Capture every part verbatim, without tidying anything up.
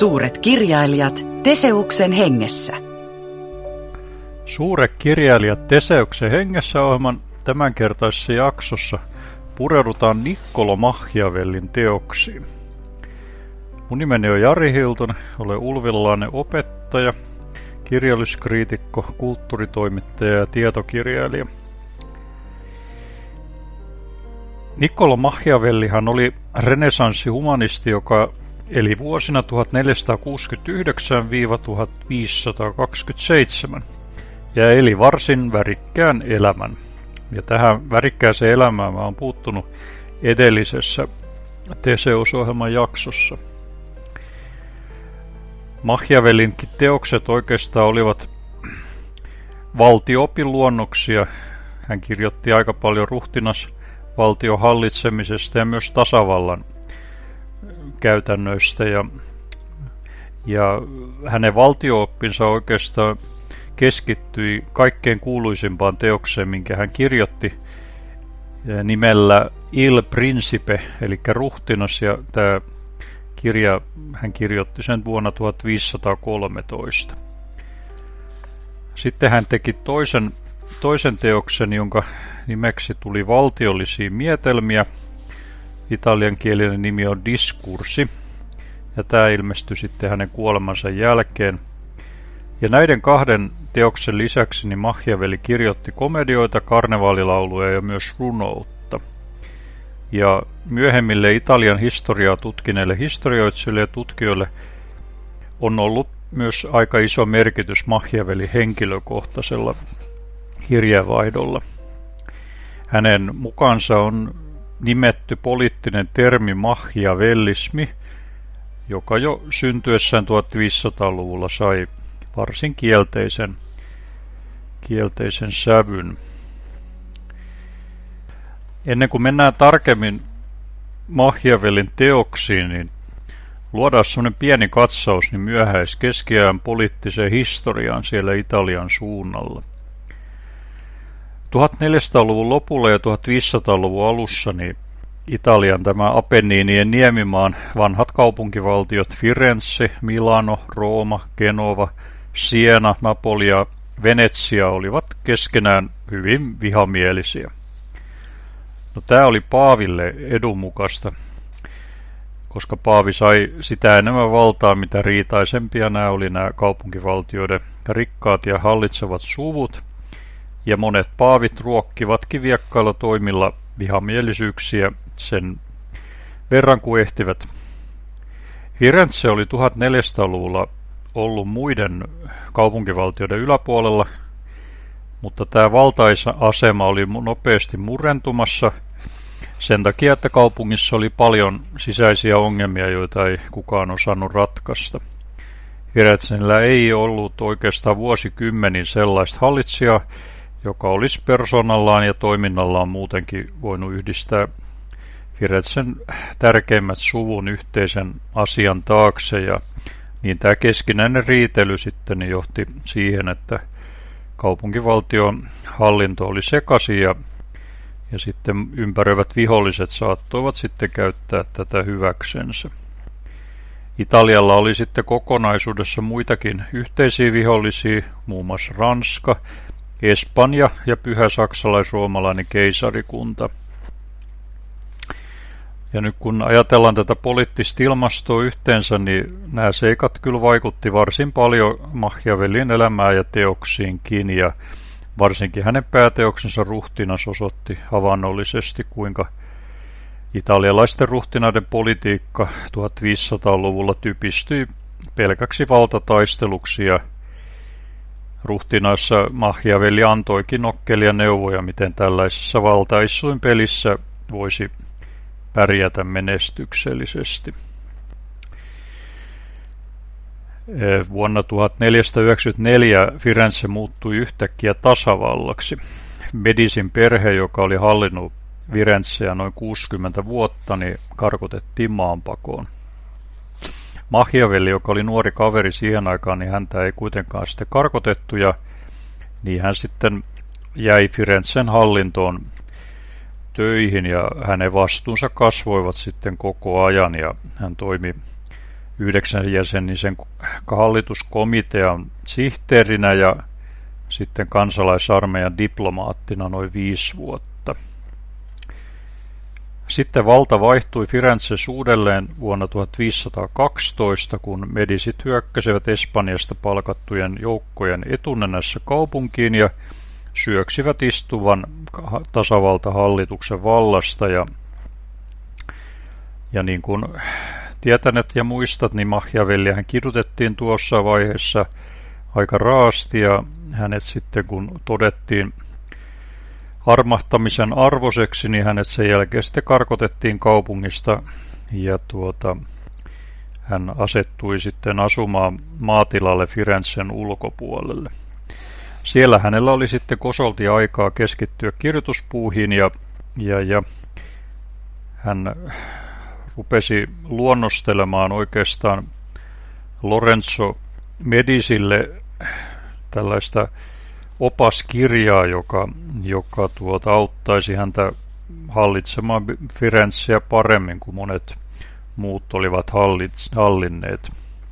Suuret kirjailijat Teseuksen hengessä. Suuret kirjailijat Teseuksen hengessä -ohjelman tämänkertaisessa jaksossa pureudutaan Niccolò Machiavellin teoksiin. Mun nimeni on Jari Hiltunen, olen ulvilainen opettaja, kirjalliskriitikko, kulttuuritoimittaja ja tietokirjailija. Niccolò Machiavellihan oli renessanssihumanisti, joka eli vuosina tuhatneljäsataakuusikymmentäyhdeksän - tuhatviisisataakaksikymmentäseitsemän ja eli varsin värikkään elämän. Ja tähän värikkääseen elämään mä oon puuttunut edellisessä Teseus-ohjelman jaksossa. Machiavellinkin teokset oikeastaan olivat valtio-opin luonnoksia. Hän kirjoitti aika paljon ruhtinasvaltion hallitsemisesta ja myös tasavallan käytännöistä. Ja, ja hänen valtio-oppinsa oikeastaan keskittyi kaikkein kuuluisimpaan teokseen, minkä hän kirjoitti nimellä Il Principe, eli ruhtinas, ja tämä kirja hän kirjoitti sen vuonna tuhatviisisataakolmetoista. Sitten hän teki toisen, toisen teoksen, jonka nimeksi tuli Valtiollisia mietelmiä. Italiankielinen nimi on Diskursi, ja tämä ilmestyi sitten hänen kuolemansa jälkeen. Ja näiden kahden teoksen lisäksi niin Machiavelli kirjoitti komedioita, karnevaalilauluja ja myös runoutta. Ja myöhemmille Italian historiaa tutkineille historioitsijoille ja tutkijoille on ollut myös aika iso merkitys Machiavellin henkilökohtaisella kirjeenvaihdolla. Hänen mukaansa on nimetty poliittinen termi machiavellismi, joka jo syntyessään tuhatviisisataaluvulla sai varsin kielteisen, kielteisen sävyn. Ennen kuin mennään tarkemmin Machiavellin teoksiin, niin luodaan sellainen pieni katsaus niin myöhäiskeskiajan poliittiseen historiaan siellä Italian suunnalla. tuhatneljäsataaluvun lopulla ja tuhatviisisataaluvun alussa niin Italian tämä Apenniinien niemimaan vanhat kaupunkivaltiot Firenze, Milano, Rooma, Genova, Siena, Napoli ja Venetsia olivat keskenään hyvin vihamielisiä. No, tämä oli paaville edunmukaista, koska paavi sai sitä enemmän valtaa, mitä riitaisempia nämä oli nämä kaupunkivaltioiden rikkaat ja hallitsevat suvut, ja monet paavit ruokkivatkin viekkailla toimilla vihamielisyyksiä sen verran kuin ehtivät. Firenze oli tuhatneljäsataaluvulla ollut muiden kaupunkivaltioiden yläpuolella, mutta tämä valtaisasema oli nopeasti murentumassa sen takia, että kaupungissa oli paljon sisäisiä ongelmia, joita ei kukaan osannut ratkaista. Firenzellä ei ollut oikeastaan vuosikymmenin sellaista hallitsijaa, joka olisi persoonallaan ja toiminnallaan muutenkin voinut yhdistää Firenzen tärkeimmät suvun yhteisen asian taakse, ja niin tämä keskinäinen riitely sitten johti siihen, että kaupunkivaltion hallinto oli sekaisin ja, ja sitten ympäröivät viholliset saattoivat sitten käyttää tätä hyväksensä. Italialla oli sitten kokonaisuudessa muitakin yhteisiä vihollisia, muun muassa Ranska, Espanja ja pyhä saksalais-roomalainen keisarikunta. Ja nyt kun ajatellaan tätä poliittista ilmastoa yhteensä, niin nämä seikat kyllä vaikutti varsin paljon Machiavellin elämään ja teoksiinkin, ja varsinkin hänen pääteoksensa Ruhtinas osoitti havainnollisesti, kuinka italialaisten ruhtinaiden politiikka tuhatviisisataaluvulla typistyi pelkäksi valtataisteluksi, ja Ruhtinaassa Machiavelli antoikin nokkelia neuvoja, miten tällaisessa valtaistuinpelissä voisi pärjätä menestyksellisesti. Vuonna tuhatneljäsataayhdeksänkymmentäneljä Firenze muuttui yhtäkkiä tasavallaksi. Medicin perhe, joka oli hallinnut Firenzea noin kuusikymmentä vuotta, niin karkotettiin maanpakoon. Machiavelli, joka oli nuori kaveri siihen aikaan, niin häntä ei kuitenkaan sitten karkotettu, ja niin hän sitten jäi Firenzen hallintoon töihin, ja hänen vastuunsa kasvoivat sitten koko ajan, ja hän toimi yhdeksänjäsenisen hallituskomitean sihteerinä ja sitten kansalaisarmeijan diplomaattina noin viisi vuotta. Sitten valta vaihtui Firenzessä uudelleen vuonna tuhatviisisataakaksitoista, kun Medisit hyökkäsivät Espanjasta palkattujen joukkojen etunenässä kaupunkiin ja syöksivät istuvan tasavaltahallituksen vallasta. Ja, ja niin kuin tietänet ja muistat, niin Machiavellihän kidutettiin tuossa vaiheessa aika raasti, ja hänet sitten kun todettiin armahtamisen arvoiseksi, niin hänet sen jälkeen sitten karkotettiin kaupungista, ja tuota, hän asettui sitten asumaan maatilalle Firenzen ulkopuolelle. Siellä hänellä oli sitten kosolti aikaa keskittyä kirjoituspuuhiin, ja, ja, ja hän rupesi luonnostelemaan oikeastaan Lorenzo Medisille tällaista opaskirjaa, joka, joka tuota, auttaisi häntä hallitsemaan Firenzeä paremmin kuin monet muut olivat hallinneet.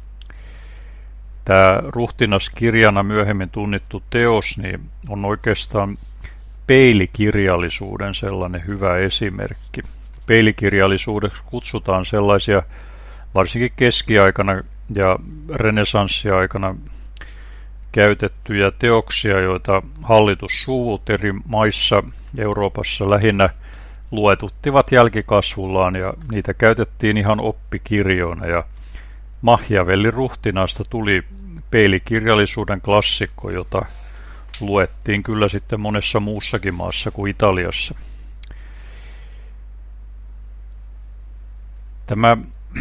Tämä ruhtinaskirjana myöhemmin tunnettu teos niin on oikeastaan peilikirjallisuuden sellainen hyvä esimerkki. Peilikirjallisuudeksi kutsutaan sellaisia varsinkin keskiaikana ja renessanssiaikana käytettyjä teoksia, joita hallitussuvut eri maissa Euroopassa lähinnä luetuttivat jälkikasvullaan, ja niitä käytettiin ihan oppikirjoina, ja Machiavellin ruhtinaasta tuli peilikirjallisuuden klassikko, jota luettiin kyllä sitten monessa muussakin maassa kuin Italiassa. Tämä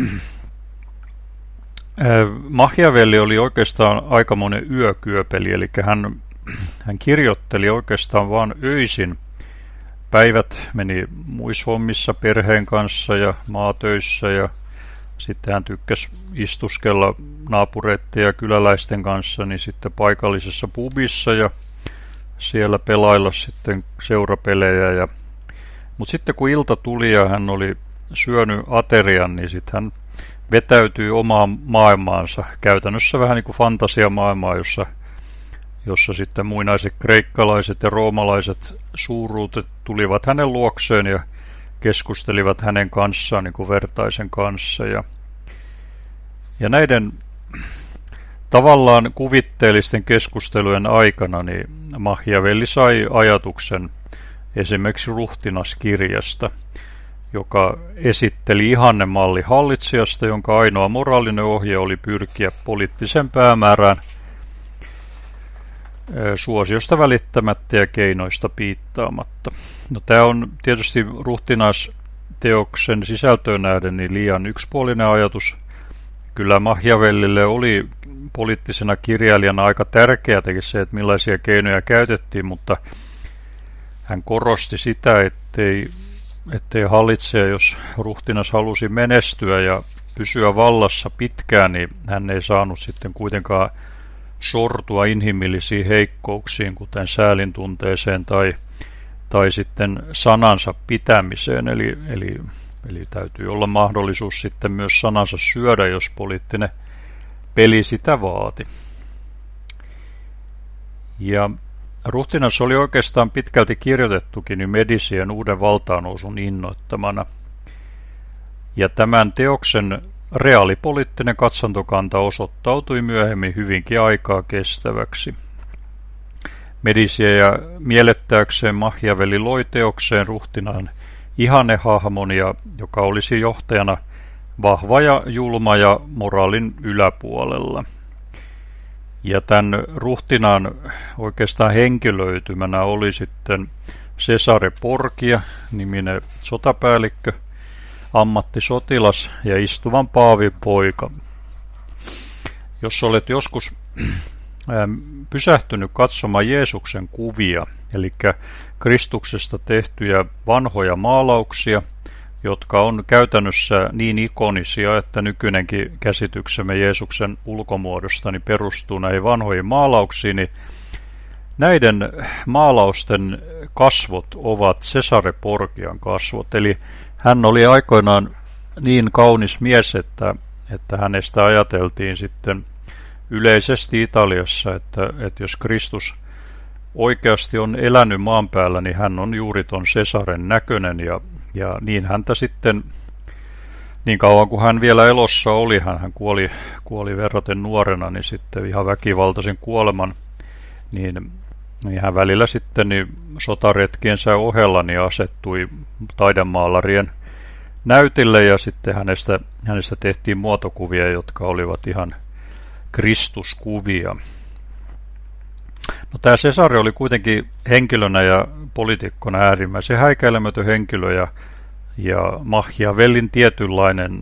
Machiavelli oli oikeastaan aikamoinen yökyöpeli, eli hän, hän kirjoitteli oikeastaan vain öisin. Päivät meni muissa hommissa perheen kanssa ja maatöissä, ja sitten hän tykkäsi istuskella naapureiden ja kyläläisten kanssa niin sitten paikallisessa pubissa ja siellä pelailla sitten seurapelejä. Ja, mutta sitten kun ilta tuli ja hän oli syönyt aterian, niin sitten hän vetäytyi omaan maailmaansa, käytännössä vähän niin kuin fantasiamaailmaa, jossa, jossa sitten muinaiset kreikkalaiset ja roomalaiset suuruutet tulivat hänen luokseen ja keskustelivat hänen kanssaan niin kuin vertaisen kanssa. Ja, ja näiden tavallaan kuvitteellisten keskustelujen aikana niin Machiavelli sai ajatuksen esimerkiksi ruhtinaskirjasta, joka esitteli ihannemalli hallitsijasta, jonka ainoa moraalinen ohje oli pyrkiä poliittisen päämäärään suosiosta välittämättä ja keinoista piittaamatta. No, tämä on tietysti ruhtinaisteoksen sisältöön nähden niin liian yksipuolinen ajatus. Kyllä Machiavellille oli poliittisena kirjailijana aika tärkeää se, että millaisia keinoja käytettiin, mutta hän korosti sitä, ettei ettei hallitsija, jos ruhtinas halusi menestyä ja pysyä vallassa pitkään, niin hän ei saanut sitten kuitenkaan sortua inhimillisiin heikkouksiin, kuten säälintunteeseen tai, tai sitten sanansa pitämiseen. Eli, eli, eli täytyy olla mahdollisuus sitten myös sanansa syödä, jos poliittinen peli sitä vaati. Ja ruhtinas oli oikeastaan pitkälti kirjoitettukin niin Medisien uuden valtaannousun innoittamana. Ja tämän teoksen reaalipoliittinen katsantokanta osoittautui myöhemmin hyvinkin aikaa kestäväksi. Medicia ja miellettääkseen Machiavelli loi teokseen ruhtinaan ihannehahmon, joka olisi johtajana vahva ja julma ja moraalin yläpuolella. Ja tämän ruhtinaan oikeastaan henkilöitymänä oli sitten Cesare Borgia, niminen sotapäällikkö, ammattisotilas ja istuvan paavin poika. Jos olet joskus pysähtynyt katsomaan Jeesuksen kuvia, eli Kristuksesta tehtyjä vanhoja maalauksia, jotka on käytännössä niin ikonisia, että nykyinenkin käsityksemme Jeesuksen ulkomuodosta niin perustuu näihin vanhoihin maalauksiin, niin näiden maalausten kasvot ovat Cesare Borgian kasvot. Eli hän oli aikoinaan niin kaunis mies, että, että hänestä ajateltiin sitten yleisesti Italiassa, että, että jos Kristus oikeasti on elänyt maan päällä, niin hän on juuri ton Cesaren näköinen, ja, ja niin häntä sitten, niin kauan kuin hän vielä elossa oli, hän, hän kuoli, kuoli verraten nuorena, niin sitten ihan väkivaltaisen kuoleman, niin, niin hän välillä sitten niin sotaretkiensä ohella niin asettui taidemaalarien näytille, ja sitten hänestä, hänestä tehtiin muotokuvia, jotka olivat ihan Kristuskuvia. No, tämä Cesare oli kuitenkin henkilönä ja poliitikkona äärimmäisen häikäilemätön henkilö, ja, ja Machiavellin tietynlainen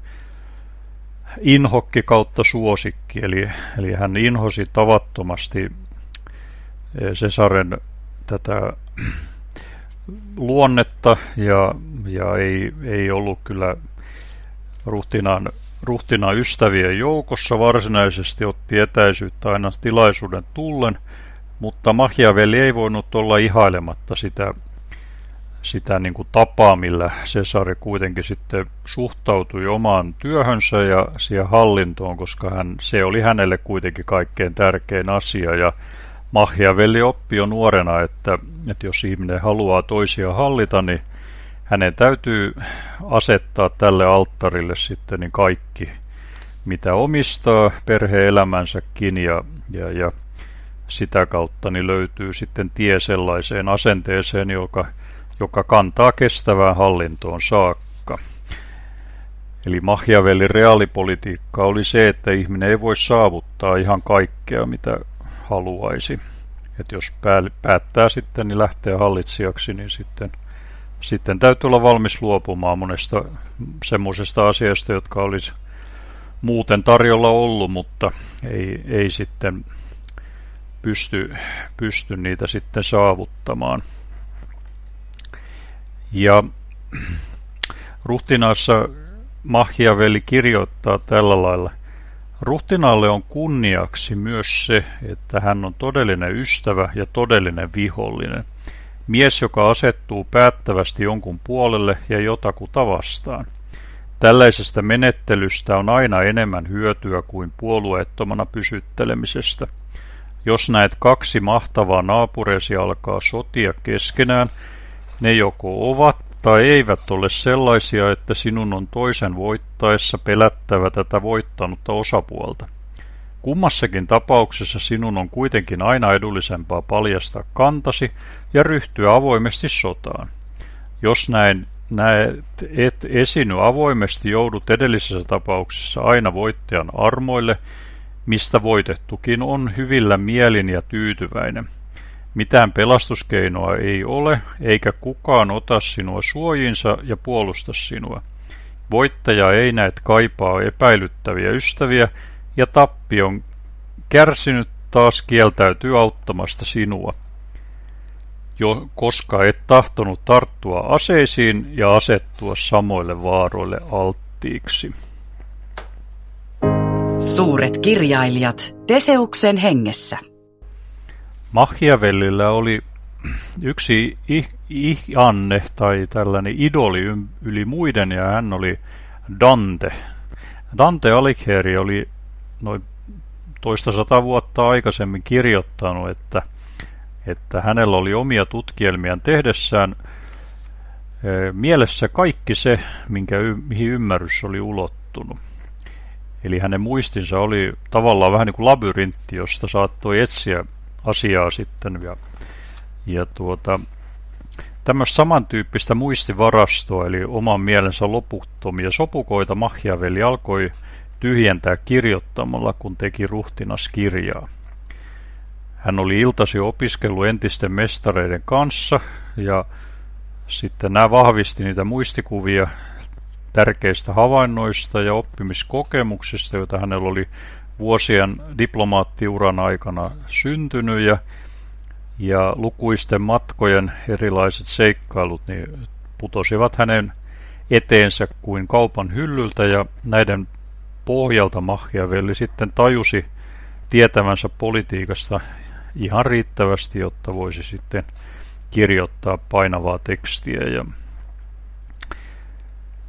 inhokki kautta suosikki, eli, eli hän inhosi tavattomasti Cesaren tätä luonnetta, ja, ja ei, ei ollut kyllä ruhtinaan, ruhtinaan ystävien joukossa, varsinaisesti otti etäisyyttä aina tilaisuuden tullen, mutta Machiavelli ei voinut olla ihailematta sitä, sitä niin kuin tapaa, millä Cesare kuitenkin sitten suhtautui omaan työhönsä ja siihen hallintoon, koska hän, se oli hänelle kuitenkin kaikkein tärkein asia, ja Machiavelli oppi jo nuorena, että, että jos ihminen haluaa toisia hallita, niin hänen täytyy asettaa tälle alttarille sitten niin kaikki, mitä omistaa, perhe-elämänsäkin, ja, ja, ja sitä kautta niin löytyy sitten tie sellaiseen asenteeseen, joka, joka kantaa kestävään hallintoon saakka. Eli Machiavellin reaalipolitiikka oli se, että ihminen ei voi saavuttaa ihan kaikkea, mitä haluaisi. Että jos päättää sitten niin lähteä hallitsijaksi, niin sitten, sitten täytyy olla valmis luopumaan monesta semmoisesta asiasta, jotka olisi muuten tarjolla ollut, mutta ei, ei sitten pysty, pysty niitä sitten saavuttamaan. Ja ruhtinaassa Machiavelli kirjoittaa tällä lailla: ruhtinaalle on kunniaksi myös se, että hän on todellinen ystävä ja todellinen vihollinen. Mies, joka asettuu päättävästi jonkun puolelle ja jotakuta vastaan. Tällaisesta menettelystä on aina enemmän hyötyä kuin puolueettomana pysyttelemisestä. Jos näet kaksi mahtavaa naapuresi alkaa sotia keskenään, ne joko ovat tai eivät ole sellaisia, että sinun on toisen voittaessa pelättävä tätä voittanutta osapuolta. Kummassakin tapauksessa sinun on kuitenkin aina edullisempaa paljastaa kantasi ja ryhtyä avoimesti sotaan. Jos näin näet, et esiny avoimesti, joudut edellisessä tapauksessa aina voittajan armoille, mistä voitettukin on hyvillä mielin ja tyytyväinen. Mitään pelastuskeinoa ei ole, eikä kukaan ota sinua suojinsa ja puolusta sinua. Voittaja ei näet kaipaa epäilyttäviä ystäviä, ja tappion kärsinyt taas kieltäytyy auttamasta sinua, jo koska et tahtonut tarttua aseisiin ja asettua samoille vaaroille alttiiksi. Suuret kirjailijat Teseuksen hengessä. Machiavellillä oli yksi ihanne tai tällainen idoli yli muiden, ja hän oli Dante. Dante Alighieri oli noin toista sata vuotta aikaisemmin kirjoittanut, että, että hänellä oli omia tutkielmiaan tehdessään e, mielessä kaikki se, minkä, mihin ymmärrys oli ulottunut. Eli hänen muistinsa oli tavallaan vähän niin kuin labyrintti, josta saattoi etsiä asiaa sitten, ja, ja tuota, tämmöistä samantyyppistä muistivarastoa, eli oman mielensä loputtomia sopukoita Machiavelli alkoi tyhjentää kirjoittamalla, kun teki ruhtinaskirjaa. Hän oli iltasi opiskellut entisten mestareiden kanssa, ja sitten nämä vahvisti niitä muistikuvia tärkeistä havainnoista ja oppimiskokemuksista, joita hänellä oli vuosien diplomaattiuran aikana syntynyt, ja, ja lukuisten matkojen erilaiset seikkailut niin putosivat hänen eteensä kuin kaupan hyllyltä, ja näiden pohjalta Machiavelli sitten tajusi tietävänsä politiikasta ihan riittävästi, jotta voisi sitten kirjoittaa painavaa tekstiä. Ja,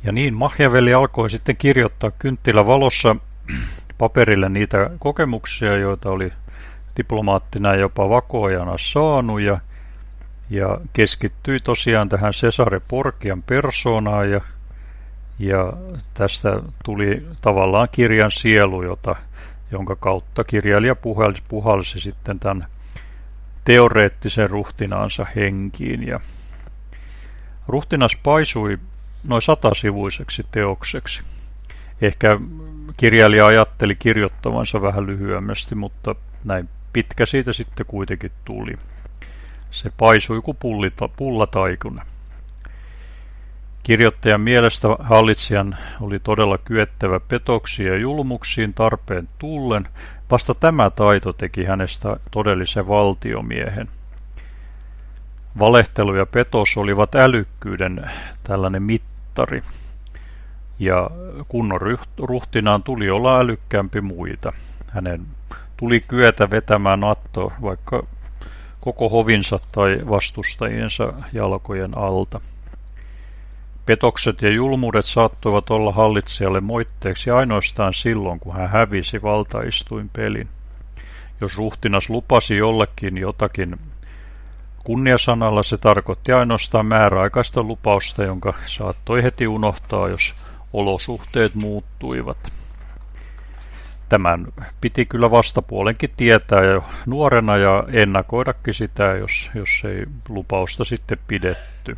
Ja niin Machiavelli alkoi sitten kirjoittaa kynttilävalossa paperille niitä kokemuksia, joita oli diplomaattina ja jopa vakoajana saanut, ja, ja keskittyi tosiaan tähän Cesare Borgian persoonaan, ja, ja tästä tuli tavallaan kirjan sielu, jota, jonka kautta kirjailija puhalsi, puhalsi sitten tämän teoreettisen ruhtinaansa henkiin. Ja ruhtinas paisui noin satasivuiseksi teokseksi. Ehkä kirjailija ajatteli kirjoittavansa vähän lyhyemmästi, mutta näin pitkä siitä sitten kuitenkin tuli. Se paisui kuin pullita, pullataikuna. Kirjoittajan mielestä hallitsijan oli todella kyettävä petoksiin ja julmuksiin tarpeen tullen. Vasta tämä taito teki hänestä todellisen valtiomiehen. Valehtelu ja petos olivat älykkyyden tällainen mittari. Ja kunnon ruhtinaan tuli olla älykkäämpi muita. Hänen tuli kyetä vetämään Natto vaikka koko hovinsa tai vastustajiensa jalkojen alta. Petokset ja julmuudet saattoivat olla hallitsijalle moitteeksi ainoastaan silloin, kun hän hävisi valtaistuinpelin. Jos ruhtinas lupasi jollekin jotakin kunniasanalla, se tarkoitti ainoastaan määräaikaista lupausta, jonka saattoi heti unohtaa, jos olosuhteet muuttuivat. Tämän piti kyllä vastapuolenkin tietää jo nuorena ja ennakoidakin sitä, jos, jos ei lupausta sitten pidetty.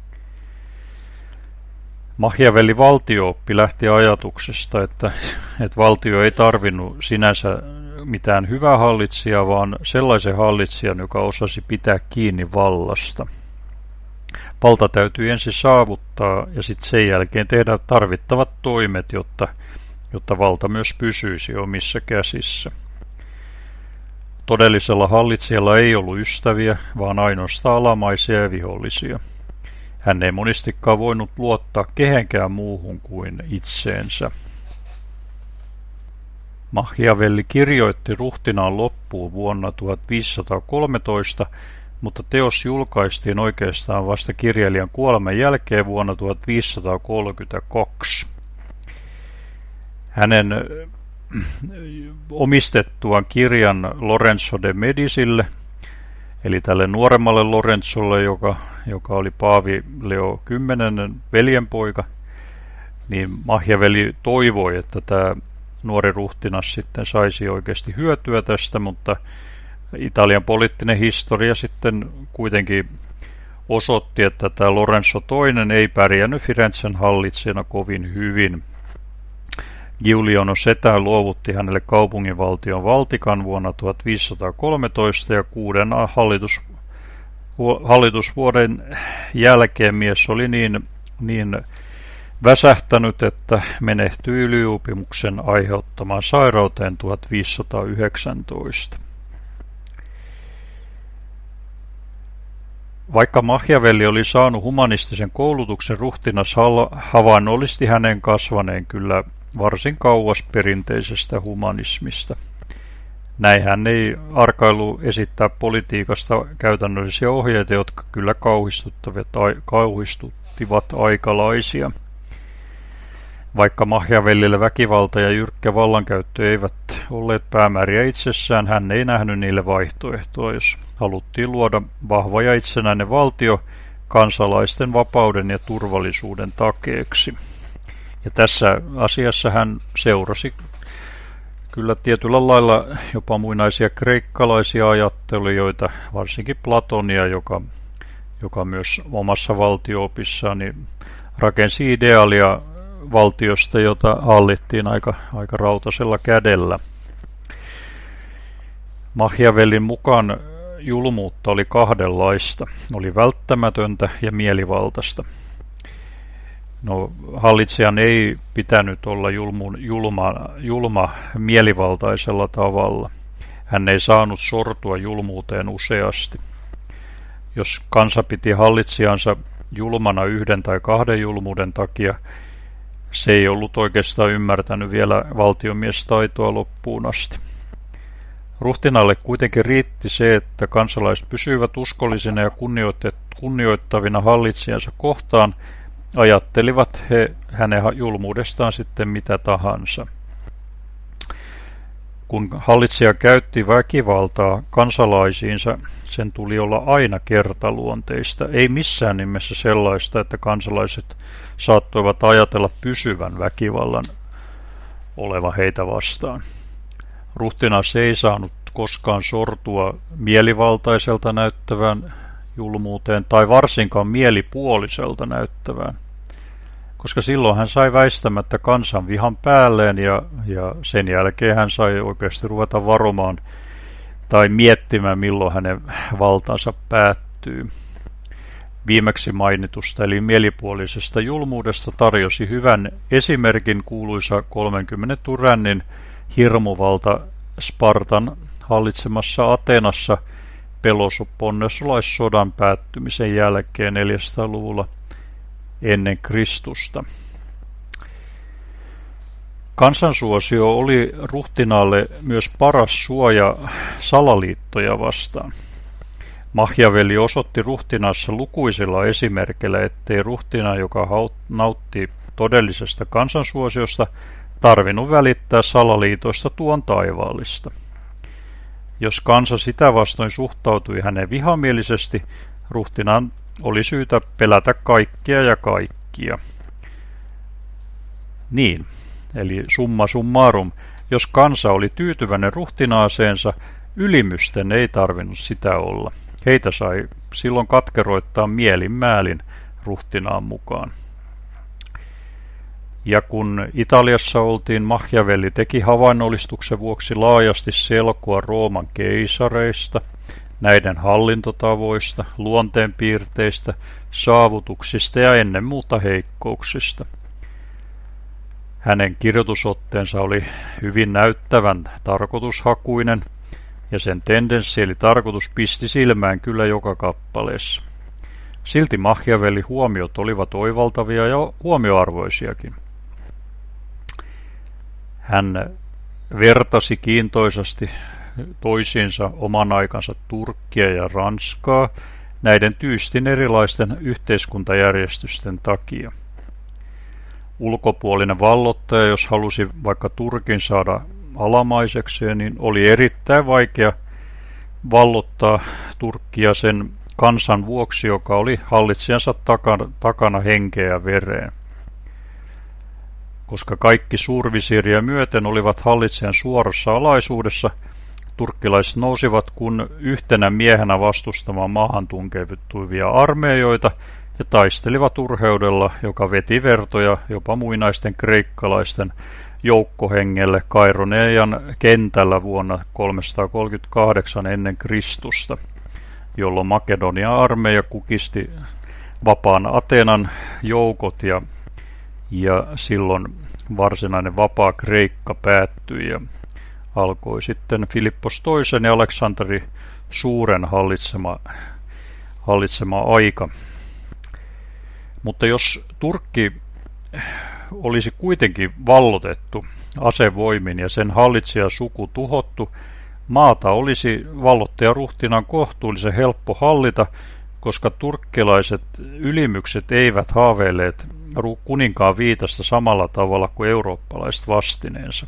Machiavellin valtio-oppi lähti ajatuksesta, että, että valtio ei tarvinnut sinänsä mitään hyvää hallitsijaa, vaan sellaisen hallitsijan, joka osasi pitää kiinni vallasta. Valta täytyy ensin saavuttaa ja sitten sen jälkeen tehdä tarvittavat toimet, jotta, jotta valta myös pysyisi omissa käsissä. Todellisella hallitsijalla ei ollut ystäviä, vaan ainoastaan alamaisia ja vihollisia. Hän ei monistikaan voinut luottaa kehenkään muuhun kuin itseensä. Machiavelli kirjoitti ruhtinaan loppuun vuonna tuhatviisisataakolmetoista, mutta teos julkaistiin oikeastaan vasta kirjailijan kuoleman jälkeen vuonna tuhatviisisataakolmekymmentäkaksi. Hänen omistettuaan kirjan Lorenzo de Medicille, eli tälle nuoremmalle Lorenzolle, joka, joka oli Paavi Leo kymmenennen veljenpoika, niin Machiavelli toivoi, että tämä nuori ruhtinas sitten saisi oikeasti hyötyä tästä, mutta Italian poliittinen historia sitten kuitenkin osoitti, että tämä Lorenzo toinen ei pärjännyt Firenzen hallitsijana kovin hyvin. Giuliano setä luovutti hänelle kaupunginvaltion Valtikan vuonna tuhatviisisataakolmetoista ja kuuden hallitus, hallitusvuoden jälkeen mies oli niin, niin väsähtänyt, että menehtyi yliuupimuksen aiheuttamaan sairauteen tuhatviisisataayhdeksäntoista. Vaikka Machiavelli oli saanut humanistisen koulutuksen, ruhtinas havainnollisti hänen kasvaneen kyllä varsin kauas perinteisestä humanismista. Näin hän ei arkailu esittää politiikasta käytännöllisiä ohjeita, jotka kyllä kauhistuttivat aikalaisia. Vaikka Machiavellille väkivalta ja jyrkkä vallankäyttö eivät olleet päämääriä itsessään, hän ei nähnyt niille vaihtoehtoa, jos haluttiin luoda vahva ja itsenäinen valtio kansalaisten vapauden ja turvallisuuden takeeksi. Ja tässä asiassa hän seurasi kyllä tietyllä lailla jopa muinaisia kreikkalaisia ajattelijoita, varsinkin Platonia, joka, joka myös omassa valtio-opissaan niin rakensi ideaalia valtiosta, jota hallittiin aika, aika rautasella kädellä. Machiavellin mukaan julmuutta oli kahdenlaista, oli välttämätöntä ja mielivaltaista. No, hallitsijan ei pitänyt olla julmu, julma, julma mielivaltaisella tavalla. Hän ei saanut sortua julmuuteen useasti. Jos kansa piti hallitsijansa julmana yhden tai kahden julmuuden takia, se ei ollut oikeastaan ymmärtänyt vielä valtiomiestaitoa loppuun asti. Ruhtinalle kuitenkin riitti se, että kansalaiset pysyivät uskollisina ja kunnioittavina hallitsijansa kohtaan, ajattelivat he hänen julmuudestaan sitten mitä tahansa. Kun hallitsija käytti väkivaltaa kansalaisiinsa, sen tuli olla aina kertaluonteista, ei missään nimessä sellaista, että kansalaiset saattoivat ajatella pysyvän väkivallan oleva heitä vastaan. Ruhtinas ei saanut koskaan sortua mielivaltaiselta näyttävään julmuuteen tai varsinkaan mielipuoliselta näyttävään, koska silloin hän sai väistämättä kansan vihan päälleen ja, ja sen jälkeen hän sai oikeasti ruveta varomaan tai miettimään, milloin hänen valtansa päättyy. Viimeksi mainitusta eli mielipuolisesta julmuudesta tarjosi hyvän esimerkin kuuluisa kolmenkymmenen tyrännin hirmuvalta Spartan hallitsemassa Atenassa peloponnessolaissodan päättymisen jälkeen neljäsataaluvulla ennen Kristusta. Kansansuosio oli ruhtinaalle myös paras suoja salaliittoja vastaan. Machiavelli osoitti ruhtinaassa lukuisilla esimerkkeillä, ettei ruhtina, joka nautti todellisesta kansansuosiosta, tarvinnut välittää salaliitoista tuon taivaallista. Jos kansa sitä vastoin suhtautui hänen vihamielisesti, ruhtinaan oli syytä pelätä kaikkia ja kaikkia. Niin, eli summa summarum, jos kansa oli tyytyväinen ruhtinaaseensa, ylimysten ei tarvinnut sitä olla. Heitä sai silloin katkeroittaa mielin määlin ruhtinaan mukaan. Ja kun Italiassa oltiin, Machiavelli teki havainnollistuksen vuoksi laajasti selkoa Rooman keisareista, näiden hallintotavoista, luonteenpiirteistä, saavutuksista ja ennen muuta heikkouksista. Hänen kirjoitusotteensa oli hyvin näyttävän tarkoitushakuinen, ja sen tendenssi eli tarkoitus pisti silmään kyllä joka kappaleessa. Silti Machiavellin huomiot olivat oivaltavia ja huomioarvoisiakin. Hän vertasi kiintoisasti toisiinsa oman aikansa Turkkia ja Ranskaa näiden tyystin erilaisten yhteiskuntajärjestysten takia. Ulkopuolinen vallottaja, jos halusi vaikka Turkin saada alamaisekseen, niin oli erittäin vaikea vallottaa Turkkia sen kansan vuoksi, joka oli hallitsijansa takana, takana henkeä ja vereen. Koska kaikki suurvisiiriä myöten olivat hallitsijan suorassa alaisuudessa, turkkilaiset nousivat kun yhtenä miehenä vastustamaan maahan tunkeutuvia armeijoita ja taistelivat urheudella, joka veti vertoja jopa muinaisten kreikkalaisten joukkohengelle Kaironeian kentällä vuonna kolmesataakolmekymmentäkahdeksan ennen Kristusta, jolloin Makedonian armeija kukisti vapaan Atenan joukot ja, ja silloin varsinainen vapaa Kreikka päättyi ja alkoi sitten Filippos toisen ja Aleksanteri Suuren hallitsema, hallitsema aika. Mutta jos Turkki olisi kuitenkin vallotettu asevoimin ja sen hallitsijasuku tuhottu, maata olisi vallottajaruhtinaan kohtuullisen helppo hallita, koska turkkilaiset ylimykset eivät haaveilleet kuninkaan viitasta samalla tavalla kuin eurooppalaiset vastineensa.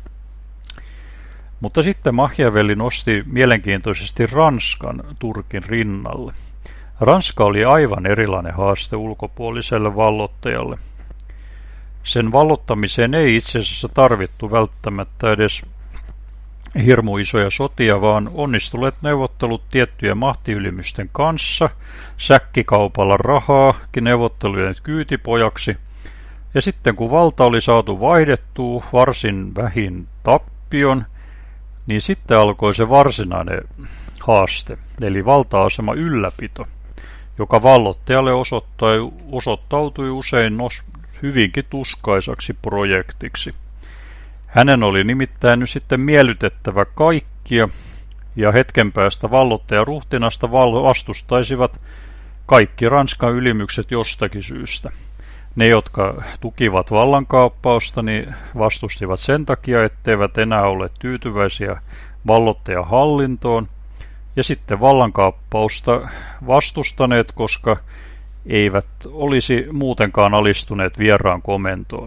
Mutta sitten Machiavelli nosti mielenkiintoisesti Ranskan Turkin rinnalle. Ranska oli aivan erilainen haaste ulkopuoliselle vallottajalle. Sen vallottamiseen ei itse asiassa tarvittu välttämättä edes hirmu isoja sotia, vaan onnistuneet neuvottelut tiettyjen mahtiylimysten kanssa, säkkikaupalla rahaa, neuvottelujen kyytipojaksi, ja sitten kun valta oli saatu vaihdettua varsin vähin tappion, niin sitten alkoi se varsinainen haaste, eli valta-asema ylläpito, joka vallottajalle osoittautui usein hyvinkin tuskaisaksi projektiksi. Hänen oli nimittäin nyt sitten miellytettävä kaikkia, ja hetken päästä vallottaja ruhtinasta vastustaisivat kaikki Ranskan ylimykset jostakin syystä. Ne, jotka tukivat vallankaappausta, niin vastustivat sen takia, etteivät enää ole tyytyväisiä vallottajan hallintoon, ja sitten vallankaappausta vastustaneet, koska eivät olisi muutenkaan alistuneet vieraan komentoon.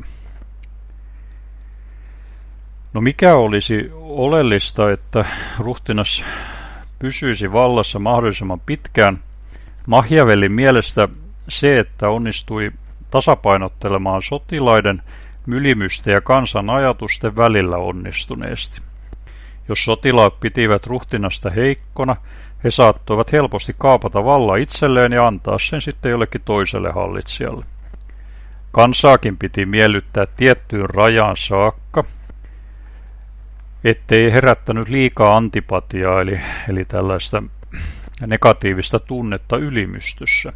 No mikä olisi oleellista, että ruhtinas pysyisi vallassa mahdollisimman pitkään? Machiavellin mielestä se, että onnistui tasapainottelemaan sotilaiden, mylimysten ja kansan ajatusten välillä onnistuneesti. Jos sotilaat pitivät ruhtinasta heikkona, he saattoivat helposti kaapata vallan itselleen ja antaa sen sitten jollekin toiselle hallitsijalle. Kansaakin piti miellyttää tiettyyn rajaan saakka, ettei herättänyt liikaa antipatiaa eli, eli tällaista negatiivista tunnetta ylimystössä.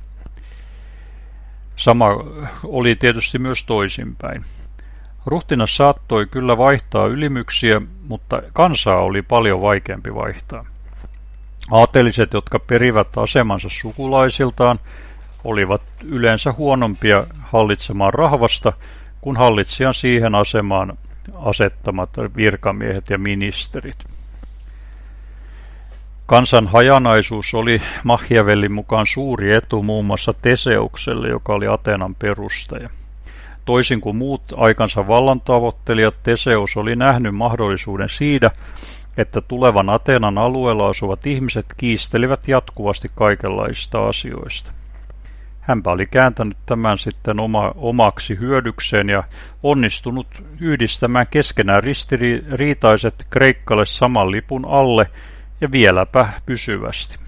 Sama oli tietysti myös toisinpäin. Ruhtinas saattoi kyllä vaihtaa ylimyksiä, mutta kansaa oli paljon vaikeampi vaihtaa. Aateliset, jotka perivät asemansa sukulaisiltaan, olivat yleensä huonompia hallitsemaan rahvasta kuin hallitsijan siihen asemaan asettamat virkamiehet ja ministerit. Kansan hajanaisuus oli Machiavellin mukaan suuri etu muun muassa Teseukselle, joka oli Atenan perustaja. Toisin kuin muut aikansa vallantavoittelijat, Teseus oli nähnyt mahdollisuuden siitä, että tulevan Atenan alueella asuvat ihmiset kiistelivät jatkuvasti kaikenlaisista asioista. Hänpä oli kääntänyt tämän sitten oma, omaksi hyödykseen ja onnistunut yhdistämään keskenään ristiriitaiset kreikkalaiset saman lipun alle ja vieläpä pysyvästi.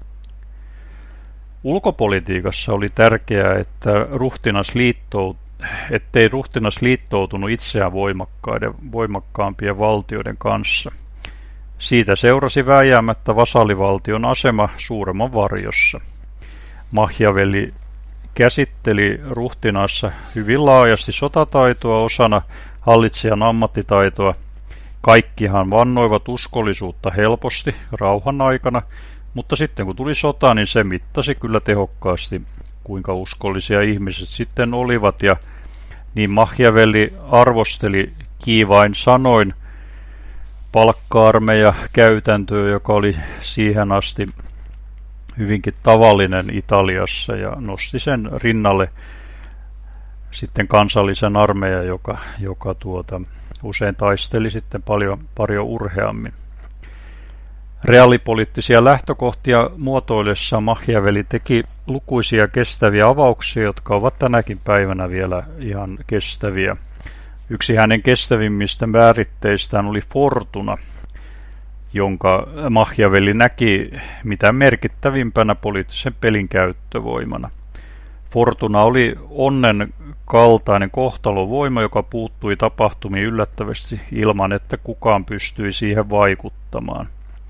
Ulkopolitiikassa oli tärkeää, että ruhtinas liittout, ettei ruhtinas liittoutunut itseään voimakkaiden, voimakkaampien valtioiden kanssa. Siitä seurasi vääjäämättä vasallivaltion asema suuremman varjossa. Machiavelli käsitteli ruhtinaassa hyvin laajasti sotataitoa osana hallitsijan ammattitaitoa. Kaikkihan vannoivat uskollisuutta helposti rauhan aikana, mutta sitten kun tuli sota, niin se mittasi kyllä tehokkaasti, kuinka uskollisia ihmiset sitten olivat. Ja niin Machiavelli arvosteli kiivain sanoin palkka-armeija käytäntöä, joka oli siihen asti hyvinkin tavallinen Italiassa, ja nosti sen rinnalle sitten kansallisen armeijan, joka, joka tuota, usein taisteli sitten paljon, paljon urheammin. Reaalipoliittisia lähtökohtia muotoillessa Machiavelli teki lukuisia kestäviä avauksia, jotka ovat tänäkin päivänä vielä ihan kestäviä. Yksi hänen kestävimmistä määritteistään oli fortuna, jonka Machiavelli näki mitä merkittävimpänä poliittisen pelin käyttövoimana. Fortuna oli onnen kaltainen kohtalovoima, joka puuttui tapahtumiin yllättävästi ilman, että kukaan pystyi siihen vaikuttamaan.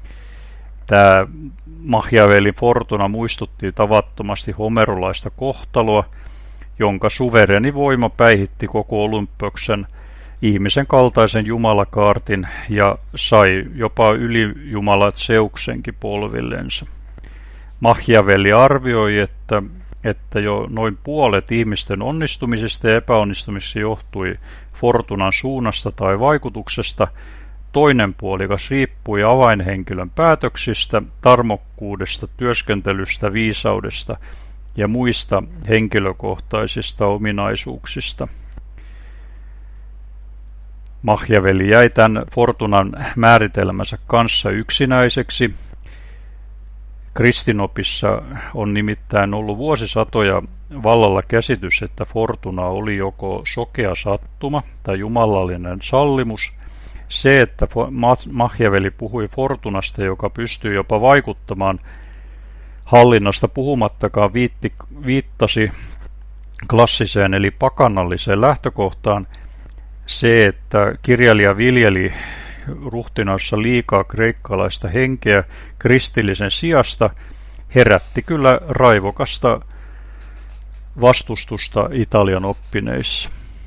Tämä Machiavellin fortuna muistutti tavattomasti homerolaista kohtaloa, jonka suvereni voima päihitti koko Olympoksen ihmisen kaltaisen jumalakaartin ja sai jopa ylijumala Zeuksenkin polvillensa. Machiavelli arvioi, että, että jo noin puolet ihmisten onnistumisista ja epäonnistumisista johtui fortunan suunnasta tai vaikutuksesta. Toinen puolikas riippui avainhenkilön päätöksistä, tarmokkuudesta, työskentelystä, viisaudesta ja muista henkilökohtaisista ominaisuuksista. Machiavelli jäi tämän fortunan määritelmänsä kanssa yksinäiseksi. Kristinopissa on nimittäin ollut vuosisatoja vallalla käsitys, että fortuna oli joko sokea sattuma tai jumalallinen sallimus. Se, että Machiavelli puhui fortunasta, joka pystyy jopa vaikuttamaan hallinnasta puhumattakaan, viitti, viittasi klassiseen eli pakanalliseen lähtökohtaan. Se, että kirjailija viljeli ruhtinaassa liikaa kreikkalaista henkeä kristillisen sijasta, herätti kyllä raivokasta vastustusta Italian oppineissa.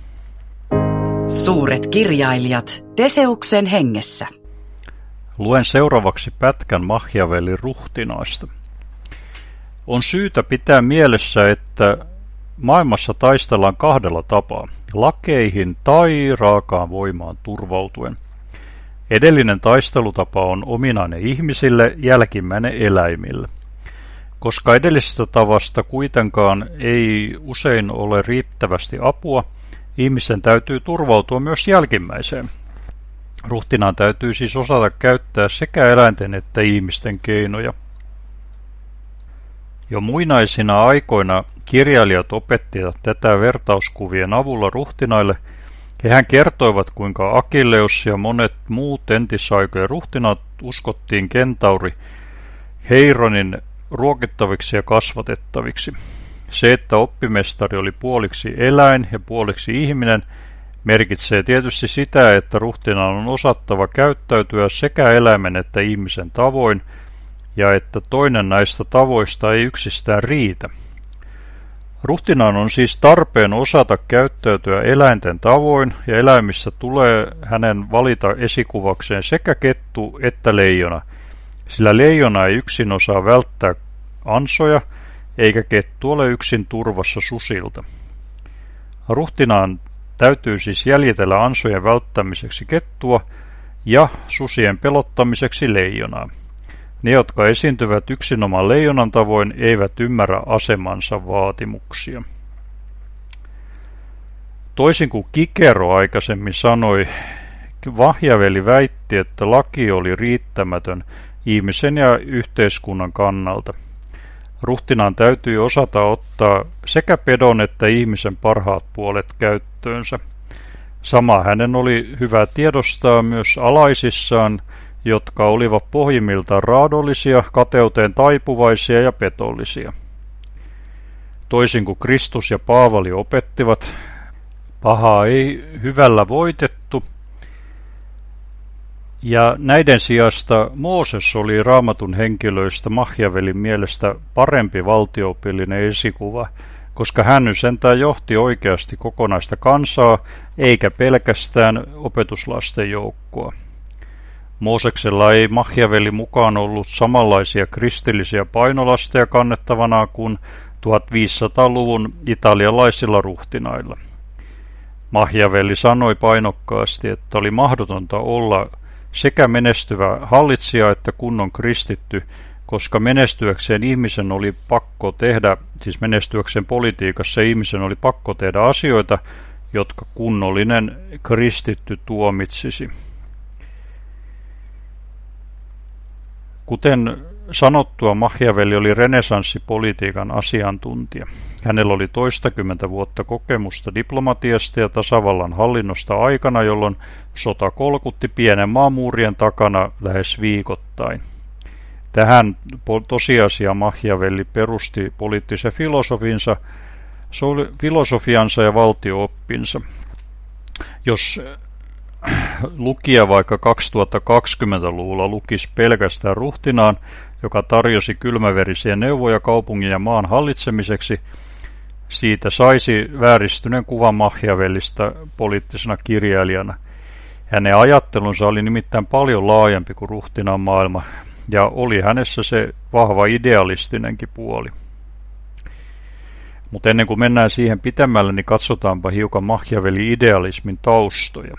Suuret kirjailijat Teseuksen hengessä. Luen seuraavaksi pätkän Machiavellin ruhtinaasta. On syytä pitää mielessä, että maailmassa taistellaan kahdella tapaa, lakeihin tai raakaan voimaan turvautuen. Edellinen taistelutapa on ominainen ihmisille, jälkimmäinen eläimille. Koska edellisestä tavasta kuitenkaan ei usein ole riittävästi apua, ihmisen täytyy turvautua myös jälkimmäiseen. Ruhtinaan täytyy siis osata käyttää sekä eläinten että ihmisten keinoja. Jo muinaisina aikoina kirjailijat opettivat tätä vertauskuvien avulla ruhtinaille. Hehän kertoivat, kuinka Akilleus ja monet muut entisaikojen ruhtinaat uskottiin kentauri Heironin ruokittaviksi ja kasvatettaviksi. Se, että oppimestari oli puoliksi eläin ja puoliksi ihminen, merkitsee tietysti sitä, että ruhtinaan on osattava käyttäytyä sekä eläimen että ihmisen tavoin, ja että toinen näistä tavoista ei yksistään riitä. Ruhtinaan on siis tarpeen osata käyttäytyä eläinten tavoin, ja eläimissä tulee hänen valita esikuvakseen sekä kettu että leijona, sillä leijona ei yksin osaa välttää ansoja, eikä kettu ole yksin turvassa susilta. Ruhtinaan täytyy siis jäljitellä ansojen välttämiseksi kettua ja susien pelottamiseksi leijonaa. Ne, jotka esiintyvät yksinomaan leijonan tavoin, eivät ymmärrä asemansa vaatimuksia. Toisin kuin Kikero aikaisemmin sanoi, Vahjaveli väitti, että laki oli riittämätön ihmisen ja yhteiskunnan kannalta. Ruhtinaan täytyy osata ottaa sekä pedon että ihmisen parhaat puolet käyttöönsä. Sama hänen oli hyvä tiedostaa myös alaisissaan, jotka olivat pohjimmiltaan raadollisia, kateuteen taipuvaisia ja petollisia. Toisin kuin Kristus ja Paavali opettivat, pahaa ei hyvällä voitettu, ja näiden sijasta Mooses oli Raamatun henkilöistä Mahjavelin mielestä parempi valtioopillinen esikuva, koska hän sentään johti oikeasti kokonaista kansaa, eikä pelkästään opetuslasten joukkoa. Mooseksella ei Mahjavelin mukaan ollut samanlaisia kristillisiä painolasteja kannettavana kuin tuhatviisisataaluvun italialaisilla ruhtinailla. Mahjaveli sanoi painokkaasti, että oli mahdotonta olla sekä menestyvä hallitsija että kunnon kristitty, koska menestyäkseen ihmisen oli pakko tehdä, siis menestyäkseen politiikassa ihmisen oli pakko tehdä asioita, jotka kunnollinen kristitty tuomitsisi. Kuten sanottua, Mahjaveli oli renesanssipolitiikan asiantuntija. Hänellä oli toistakymmentä vuotta kokemusta diplomatiasta ja tasavallan hallinnosta aikana, jolloin sota kolkutti pienen maamuurien takana lähes viikoittain. Tähän tosiasiaan Mahjaveli perusti poliittisen filosofinsa, filosofiansa ja valtio-oppinsa. Jos lukija vaikka kaksituhattakaksikymmentäluvulla lukisi pelkästään ruhtinaan, joka tarjosi kylmäverisiä neuvoja kaupungin ja maan hallitsemiseksi, siitä saisi vääristyneen kuvan Mahjavelista poliittisena kirjailijana. Hänen ajattelunsa oli nimittäin paljon laajempi kuin ruhtinaan maailma, ja oli hänessä se vahva idealistinenkin puoli. Mutta ennen kuin mennään siihen pitemmälle, niin katsotaanpa hiukan Mahjaveli-idealismin taustoja.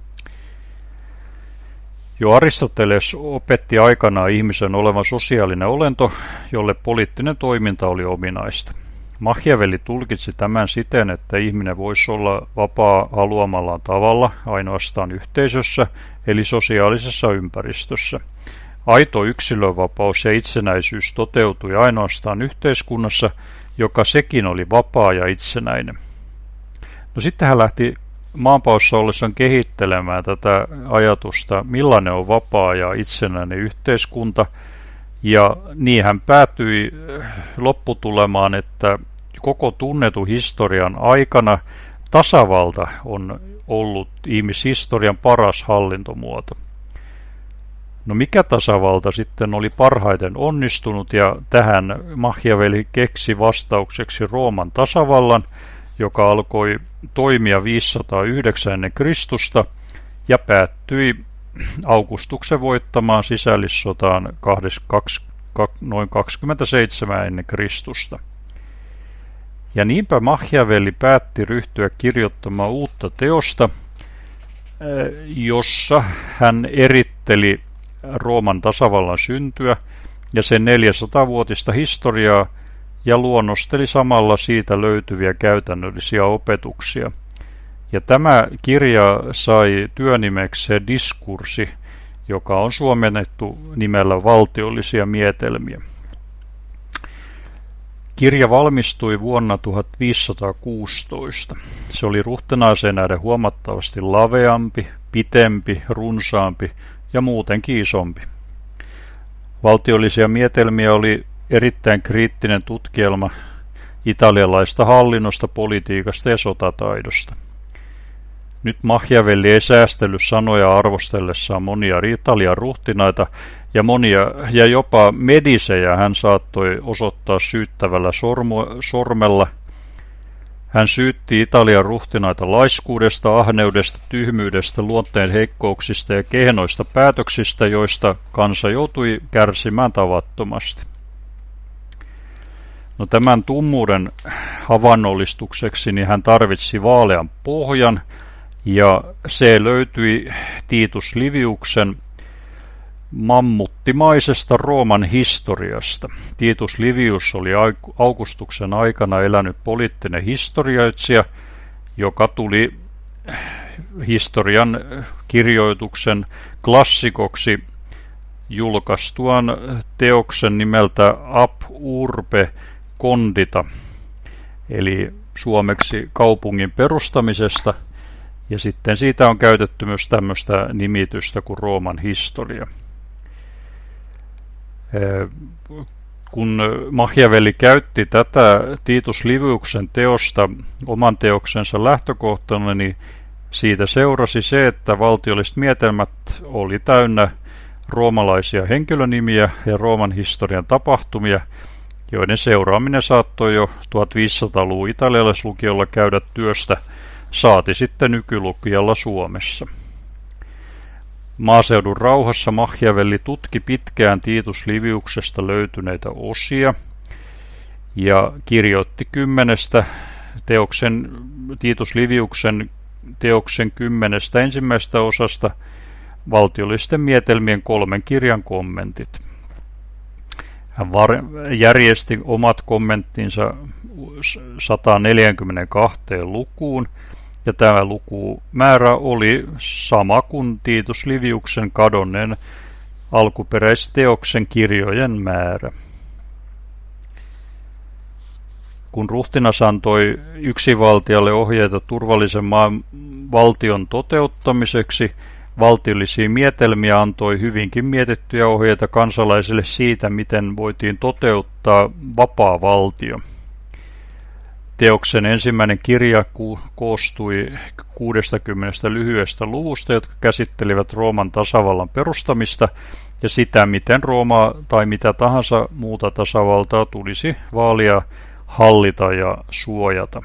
Jo Aristoteles opetti aikanaan ihmisen olevan sosiaalinen olento, jolle poliittinen toiminta oli ominaista. Mahjaveli tulkitsi tämän siten, että ihminen voisi olla vapaa haluamallaan tavalla ainoastaan yhteisössä, eli sosiaalisessa ympäristössä. Aito yksilönvapaus ja itsenäisyys toteutui ainoastaan yhteiskunnassa, joka sekin oli vapaa ja itsenäinen. No sitten hän lähti maanpaossa ollessaan kehittelemään tätä ajatusta, millainen on vapaa ja itsenäinen yhteiskunta, ja niin hän päätyi lopputulemaan, että koko tunnetun historian aikana tasavalta on ollut ihmishistorian paras hallintomuoto. No mikä tasavalta sitten oli parhaiten onnistunut, ja tähän Mahjaveli keksi vastaukseksi Rooman tasavallan, joka alkoi toimia viisisataayhdeksän ennen Kristusta ja päättyi Augustuksen voittamaan sisällissotaan noin kaksikymmentäseitsemän ennen Kristusta. Ja niinpä Mahjaveli päätti ryhtyä kirjoittamaan uutta teosta, jossa hän eritteli Rooman tasavallan syntyä ja sen neljäsataavuotista historiaa ja luonnosteli samalla siitä löytyviä käytännöllisiä opetuksia. Ja tämä kirja sai työnimekseen diskurssi, joka on suomennettu nimellä Valtiollisia mietelmiä. Kirja valmistui vuonna tuhatviisisataakuusitoista. Se oli ruhtinaaseen nähden huomattavasti laveampi, pitempi, runsaampi ja muutenkin isompi. Valtiollisia mietelmiä oli erittäin kriittinen tutkielma italialaista hallinnosta, politiikasta ja sotataidosta. Nyt Machiavelli ei säästellyt sanoja arvostellessaan monia Italian ruhtinaita ja monia ja jopa medisejä hän saattoi osoittaa syyttävällä sormo, sormella. Hän syytti Italian ruhtinaita laiskuudesta, ahneudesta, tyhmyydestä, luonteen heikkouksista ja kehnoista päätöksistä, joista kansa joutui kärsimään tavattomasti. No, tämän tummuuden havainnollistukseksi niin hän tarvitsi vaalean pohjan, ja se löytyi Titus Liviuksen mammuttimaisesta Rooman historiasta. Titus Livius oli Augustuksen aikana elänyt poliittinen historioitsija, joka tuli historian kirjoituksen klassikoksi julkaistuaan teoksen nimeltä Ab Urbe Condita, eli suomeksi kaupungin perustamisesta, ja sitten siitä on käytetty myös tämmöistä nimitystä kuin Rooman historia. Kun Machiavelli käytti tätä Titus Liviuksen teosta oman teoksensa lähtökohtana, niin siitä seurasi se, että valtiolliset mietelmät oli täynnä roomalaisia henkilönimiä ja Rooman historian tapahtumia, joiden seuraaminen saattoi jo tuhatviisisataaluvun italialaislukiolla käydä työstä, saati sitten nykylukijalla Suomessa. Maaseudun rauhassa Machiavelli tutki pitkään Titus Liviuksesta löytyneitä osia ja kirjoitti kymmenestä teoksen, Titus Liviuksen teoksen kymmenestä ensimmäisestä osasta valtiollisten mietelmien kolmen kirjan kommentit. Hän järjesti omat kommenttinsa sataanneljäänkymmeneenkahteen lukuun, ja tämä lukumäärä oli sama kuin Titus Liviuksen kadonneen alkuperäisteoksen kirjojen määrä. Kun ruhtinas antoi yksinvaltialle ohjeita turvallisen maan valtion toteuttamiseksi, valtiollisia mietelmiä antoi hyvinkin mietittyjä ohjeita kansalaisille siitä, miten voitiin toteuttaa vapaa valtio. Teoksen ensimmäinen kirja koostui kuudestakymmenestä lyhyestä luvusta, jotka käsittelivät Rooman tasavallan perustamista ja sitä, miten Roomaa tai mitä tahansa muuta tasavaltaa tulisi vaalia, hallita ja suojata.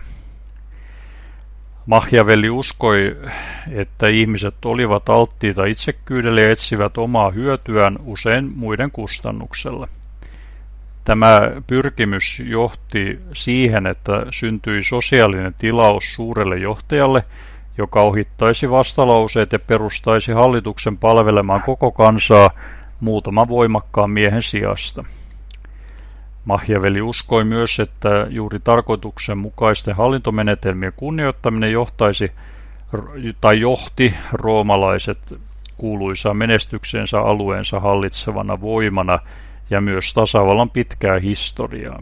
Machiavelli uskoi, että ihmiset olivat alttiita itsekkyydelle ja etsivät omaa hyötyään usein muiden kustannuksella. Tämä pyrkimys johti siihen, että syntyi sosiaalinen tilaus suurelle johtajalle, joka ohittaisi vastalauseet ja perustaisi hallituksen palvelemaan koko kansaa muutaman voimakkaan miehen sijasta. Machiavelli uskoi myös, että juuri tarkoituksenmukaisten hallintomenetelmien kunnioittaminen johtaisi tai johti roomalaiset kuuluisaan menestykseensä alueensa hallitsevana voimana ja myös tasavallan pitkää historiaa.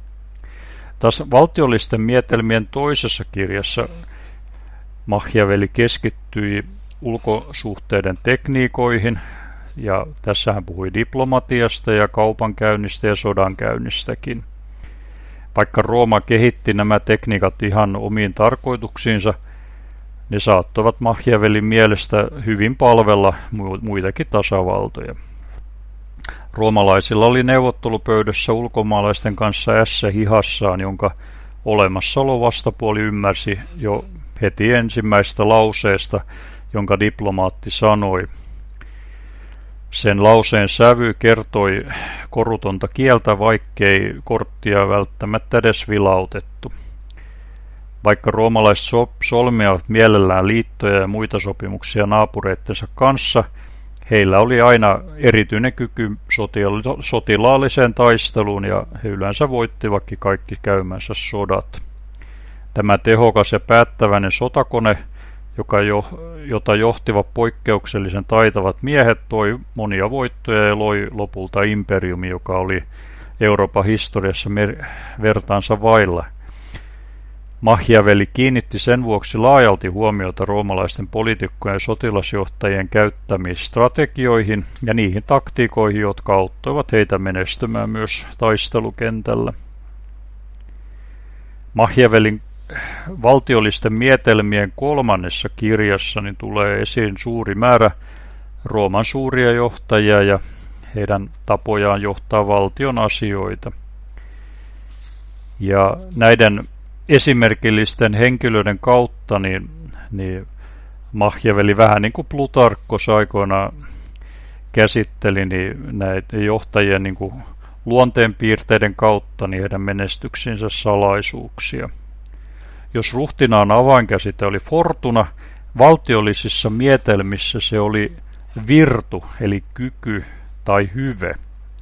Taas valtiollisten mietelmien toisessa kirjassa Machiavelli keskittyi ulkosuhteiden tekniikoihin, ja tässä hän puhui diplomatiasta ja kaupankäynnistä ja sodankäynnistäkin. Vaikka Rooma kehitti nämä tekniikat ihan omiin tarkoituksiinsa, ne saattoivat Machiavellin mielestä hyvin palvella muitakin tasavaltoja. Roomalaisilla oli neuvottelupöydässä ulkomaalaisten kanssa ässä hihassaan, jonka olemassaolo vastapuoli ymmärsi jo heti ensimmäisestä lauseesta, jonka diplomaatti sanoi. Sen lauseen sävy kertoi korutonta kieltä, vaikkei korttia välttämättä edes vilautettu. Vaikka roomalaiset so- solmiavat mielellään liittoja ja muita sopimuksia naapureittensa kanssa, heillä oli aina erityinen kyky sotilaalliseen taisteluun ja he yleensä voittivatkin kaikki käymänsä sodat. Tämä tehokas ja päättäväinen sotakone, joka jo, jota johtivat poikkeuksellisen taitavat miehet, toi monia voittoja ja loi lopulta imperiumi, joka oli Euroopan historiassa mer- vertaansa vailla. Machiavelli kiinnitti sen vuoksi laajalti huomiota roomalaisten poliitikkojen ja sotilasjohtajien käyttämiin strategioihin ja niihin taktiikoihin, jotka auttoivat heitä menestymään myös taistelukentällä. Machiavellin valtiollisten mietelmien kolmannessa kirjassa niin tulee esiin suuri määrä Rooman suuria johtajia ja heidän tapojaan johtaa valtion asioita. Ja näiden esimerkillisten henkilöiden kautta niin, niin Machiavelli vähän niin kuin Plutarkkos aikoinaan käsitteli niin näitä johtajien niin kuin luonteenpiirteiden kautta niin heidän menestyksinsä salaisuuksia. Jos ruhtinaan avainkäsite oli fortuna, valtiollisissa mietelmissä se oli virtu eli kyky tai hyve.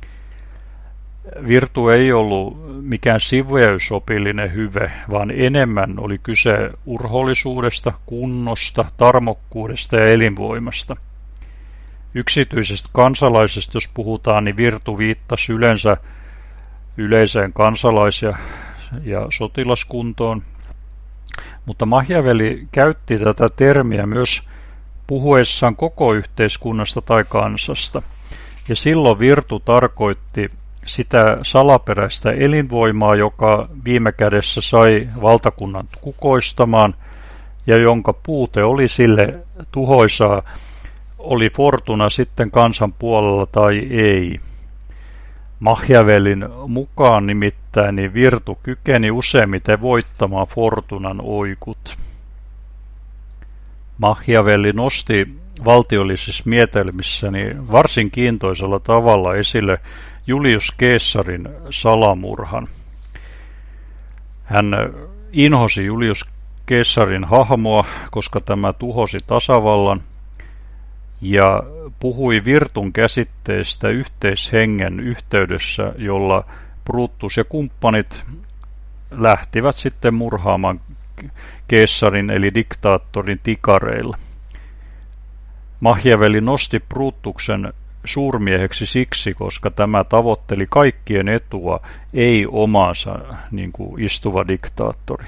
Virtu ei ollut mikään siveysopillinen hyve, vaan enemmän oli kyse urhollisuudesta, kunnosta, tarmokkuudesta ja elinvoimasta. Yksityisestä kansalaisesta, jos puhutaan, niin virtu viittasi yleensä yleiseen kansalais- ja, ja sotilaskuntoon. Mutta Machiavelli käytti tätä termiä myös puhuessaan koko yhteiskunnasta tai kansasta. Ja silloin virtu tarkoitti sitä salaperäistä elinvoimaa, joka viime kädessä sai valtakunnan kukoistamaan ja jonka puute oli sille tuhoisaa, oli fortuna sitten kansan puolella tai ei. Machiavellin mukaan nimittäin niin virtu kykeni useimmiten voittamaan fortunan oikut. Machiavelli nosti valtiollisissa mietelmissä niin varsin kiintoisella tavalla esille Julius Caesarin salamurhan. Hän inhosi Julius Caesarin hahmoa, koska tämä tuhosi tasavallan, ja puhui virtun käsitteestä yhteishengen yhteydessä, jolla Brutus ja kumppanit lähtivät sitten murhaamaan Caesarin eli diktaattorin tikareilla. Machiavelli nosti Brutuksen suurmieheksi siksi, koska tämä tavoitteli kaikkien etua, ei omaansa, niin kuin istuva diktaattori.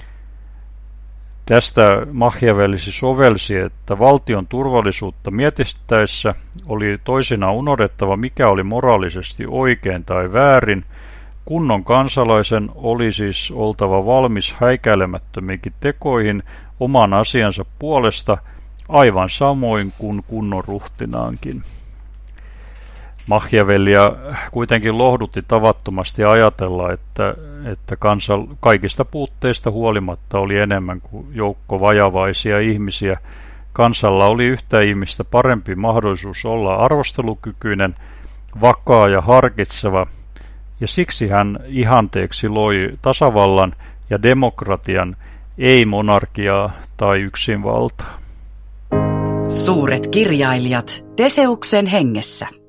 Tästä Machiavelli sovelsi, että valtion turvallisuutta mietittäessä oli toisinaan unohdettava, mikä oli moraalisesti oikein tai väärin. Kunnon kansalaisen oli siis oltava valmis häikäilemättömiinkin tekoihin oman asiansa puolesta, aivan samoin kuin kunnon ruhtinaankin. Machiavellia kuitenkin lohdutti tavattomasti ajatella, että, että kansa kaikista puutteista huolimatta oli enemmän kuin joukko vajavaisia ihmisiä. Kansalla oli yhtä ihmistä parempi mahdollisuus olla arvostelukykyinen, vakaa ja harkitseva, ja siksi hän ihanteeksi loi tasavallan ja demokratian, ei monarkiaa tai yksinvaltaa. Suuret kirjailijat Teseuksen hengessä.